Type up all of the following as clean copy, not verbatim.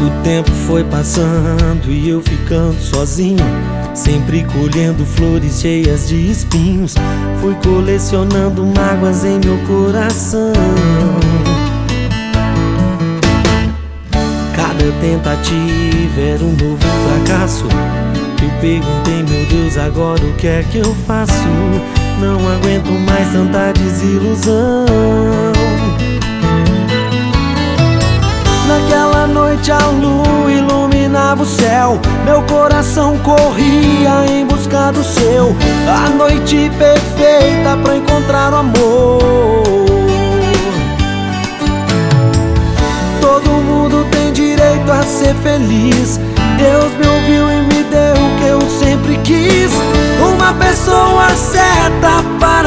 O tempo foi passando e eu ficando sozinho, sempre colhendo flores cheias de espinhos. Fui colecionando mágoas em meu coração. Cada tentativa era um novo fracasso. Eu perguntei, meu Deus, agora o que é que eu faço? Não aguento mais tanta desilusão. Naquela noite a lua iluminava o céu, meu coração corria em busca do seu. A noite perfeita pra encontrar o amor. Todo mundo tem direito a ser feliz. Deus me ouviu e me deu o que eu sempre quis, uma pessoa certa para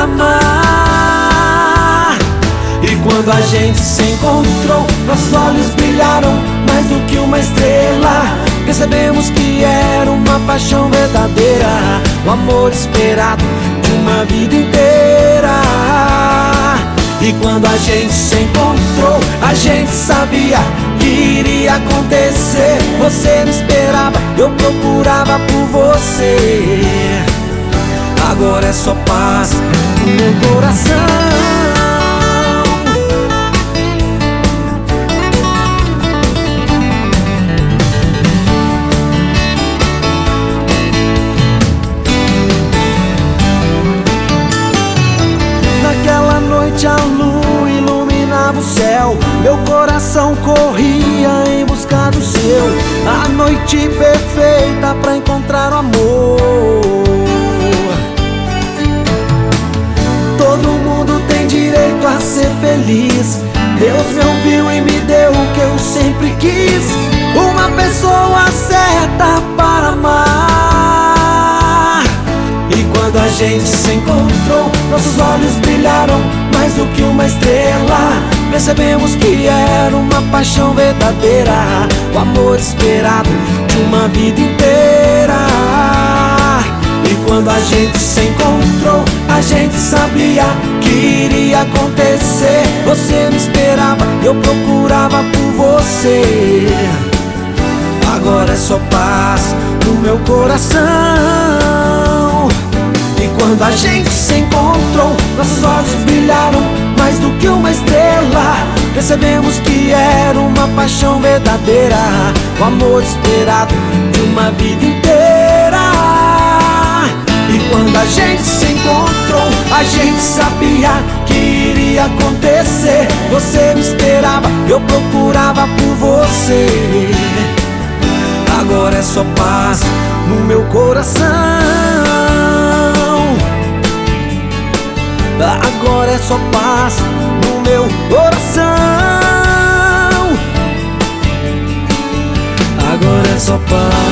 amar. E quando a gente se encontrou, nossos olhos brilharam mais do que uma estrela. Percebemos que era uma paixão verdadeira, o amor esperado de uma vida inteira. E quando a gente se encontrou, a gente sabia que iria acontecer. Você me esperava, eu procurava por você. Agora é só paz no meu coração. Naquela noite a lua iluminava o céu, meu coração corria em busca do seu. A noite perfeita pra encontrar o amor. Todo mundo tem direito a ser feliz. Deus me ouviu e me deu o que eu sempre quis, uma pessoa certa para amar. E quando a gente se encontrou, nossos olhos brilharam mais do que uma estrela. Percebemos que era uma paixão verdadeira, o amor esperado de uma vida inteira. E quando a gente se encontrou, a gente sabia que iria acontecer. Você me esperava, eu procurava por você. Agora é só paz no meu coração. E quando a gente se encontrou, nossos olhos brilharam mais do que uma estrela. Percebemos que era uma paixão verdadeira, o amor esperado de uma vida inteira. E quando a gente se encontrou, a gente sabia que iria acontecer. Você me esperava, eu procurava por você. Agora é só paz no meu coração. Agora é só paz no meu coração. Agora é só paz.